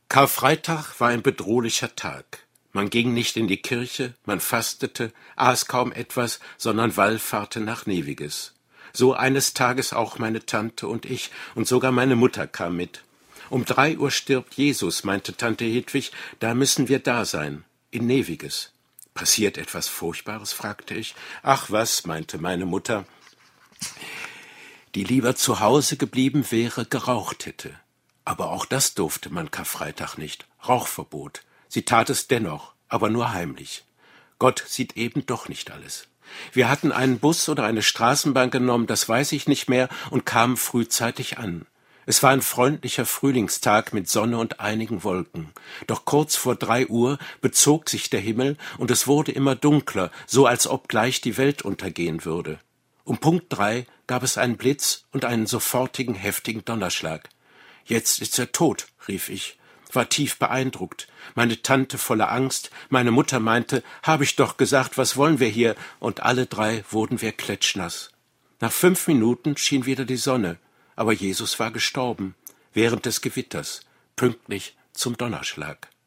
Karfreitag war ein bedrohlicher Tag. Man ging nicht in die Kirche, man fastete, aß kaum etwas, sondern wallfahrte nach Neviges. So eines Tages auch meine Tante und ich, und sogar meine Mutter kam mit. Um 3 Uhr stirbt Jesus, meinte Tante Hedwig, da müssen wir da sein, in Neviges. Passiert etwas Furchtbares, fragte ich. Ach was, meinte meine Mutter, die lieber zu Hause geblieben wäre, geraucht hätte. Aber auch das durfte man Karfreitag nicht. Rauchverbot. Sie tat es dennoch, aber nur heimlich. Gott sieht eben doch nicht alles. Wir hatten einen Bus oder eine Straßenbahn genommen, das weiß ich nicht mehr, und kamen frühzeitig an. Es war ein freundlicher Frühlingstag mit Sonne und einigen Wolken. Doch kurz vor 3 Uhr bezog sich der Himmel und es wurde immer dunkler, so als ob gleich die Welt untergehen würde. Um Punkt 3 gab es einen Blitz und einen sofortigen, heftigen Donnerschlag. »Jetzt ist er tot«, rief ich, war tief beeindruckt. Meine Tante voller Angst, meine Mutter meinte, »Hab ich doch gesagt, was wollen wir hier?« Und alle 3 wurden wir klatschnass. Nach 5 Minuten schien wieder die Sonne, aber Jesus war gestorben, während des Gewitters, pünktlich zum Donnerschlag.